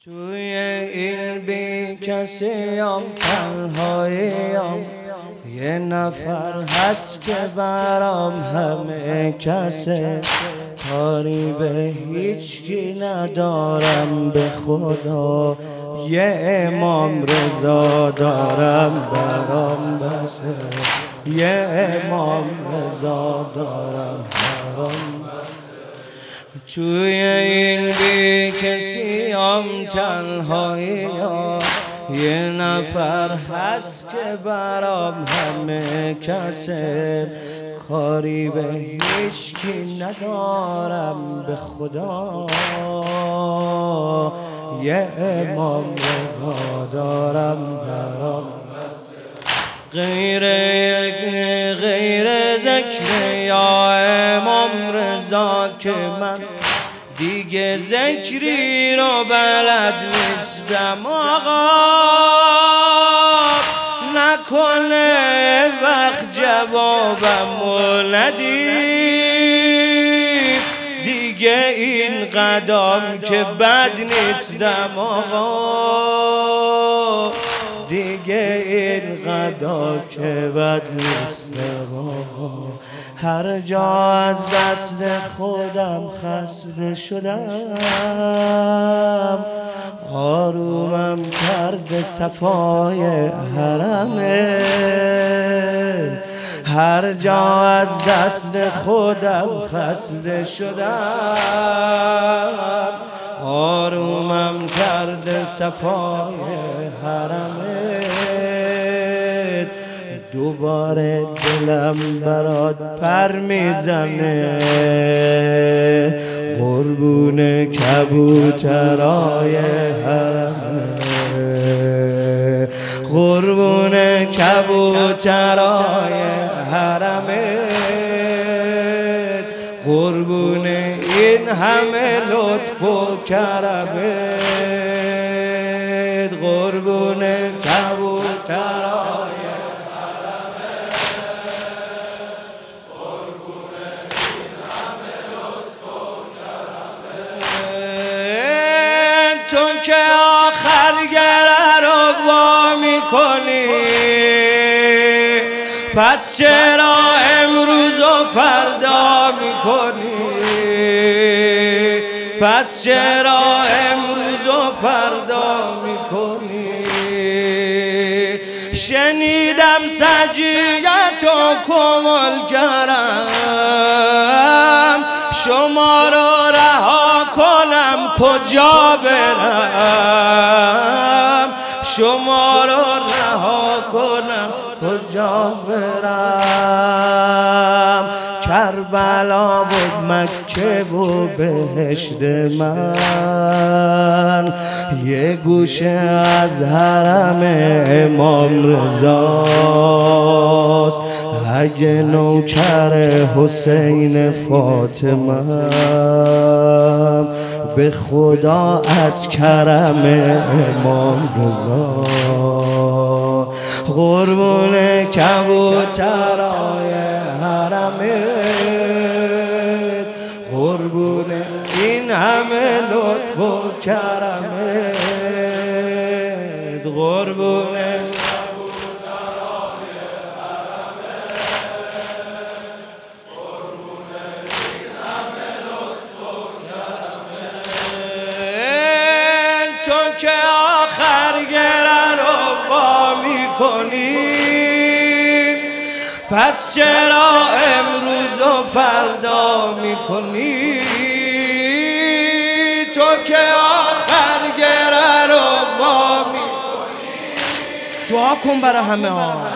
توی این بی کسیم تنهاییم، یه نفر هست که برام همه کسه. کاری به هیچکی ندارم به خدا، یه امام رضا دارم برام بسه. یه امام رضا دارم برام بسه. توی این بی کسیم تنهاییم، یه نفر هست که برام همه کسه. کاری به هیچکی ندارم به خدا، یه امام رضا دارم برام بسه. غیر ذکر یا امام رضا که من دیگه ذکری رو بلد نیستم. آقا نکنه وقت جوابمو ندید، دیگه این قدم که بد نیستم. آقا دیگه این قدم که بد نیستم. آقا هر جا از دست خودم خسته شدم، آرومم کرده صفای حرمه. هر جا از دست خودم خسته شدم، آرومم کرده صفای حرمه. دوباره دلم برات پر میزنه، قربون کبوترای حرمه. قربون کبوترای حرمه، قربون این همه لطف و کرمه. قربون کبوترای تو که آخر گره رو وا میکنی، پس چرا امروز و فردا میکنی؟ پس چرا امروز و فردا میکنی؟ شنیدم سجیت و کمال کردم، شما رو رها کنم کجا برم؟ شما رو رها کنم کجا برم؟ کربلا و مکه و بهشت من، یه گوشه از حرم امام رضاست. اگه نوکر حسین فاطمه، به خدا از کرم امام رضا. قربون کبوترای حرمه، قربون این همه لطف و کرمه. قربون تو که آخر گره رو وا میکنی، پس چرا امروز و فردا میکنی؟ تو که آخر گره رو وا میکنی. دعا کن برای همه ها.